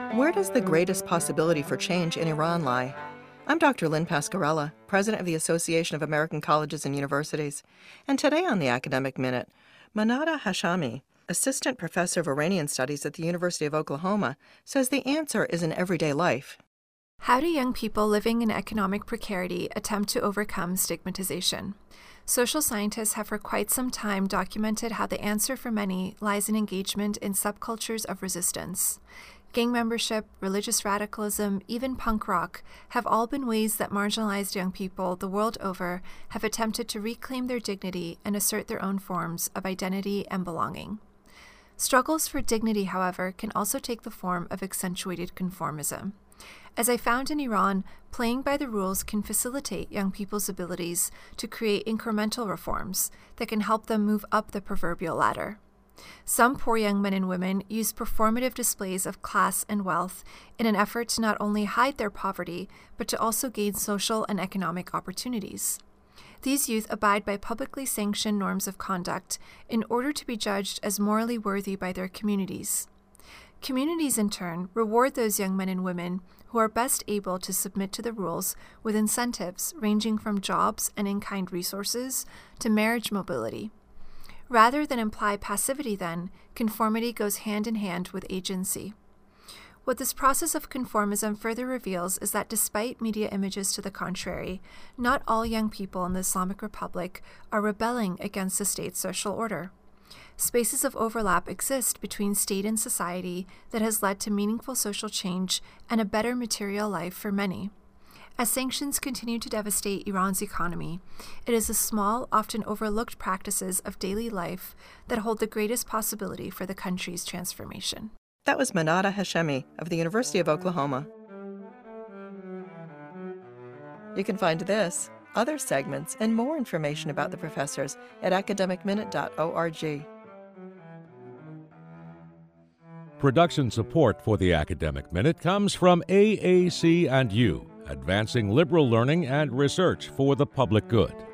Where does the greatest possibility for change in Iran lie? I'm Dr. Lynn Pasquarella, President of the Association of American Colleges and Universities, and today on the Academic Minute, Manada Hashami, Assistant Professor of Iranian Studies at the University of Oklahoma, says the answer is in everyday life. How do young people living in economic precarity attempt to overcome stigmatization? Social scientists have for quite some time documented how the answer for many lies in engagement in subcultures of resistance. Gang membership, religious radicalism, even punk rock have all been ways that marginalized young people the world over have attempted to reclaim their dignity and assert their own forms of identity and belonging. Struggles for dignity, however, can also take the form of accentuated conformism. As I found in Iran, playing by the rules can facilitate young people's abilities to create incremental reforms that can help them move up the proverbial ladder. Some poor young men and women use performative displays of class and wealth in an effort to not only hide their poverty, but to also gain social and economic opportunities. These youth abide by publicly sanctioned norms of conduct in order to be judged as morally worthy by their communities. Communities, in turn, reward those young men and women who are best able to submit to the rules with incentives ranging from jobs and in-kind resources to marriage mobility. Rather than imply passivity, then, conformity goes hand in hand with agency. What this process of conformism further reveals is that despite media images to the contrary, not all young people in the Islamic Republic are rebelling against the state's social order. Spaces of overlap exist between state and society that has led to meaningful social change and a better material life for many. As sanctions continue to devastate Iran's economy, it is the small, often overlooked practices of daily life that hold the greatest possibility for the country's transformation. That was Manada Hashemi of the University of Oklahoma. You can find this, other segments, and more information about the professors at academicminute.org. Production support for the Academic Minute comes from AAC&U, advancing liberal learning and research for the public good.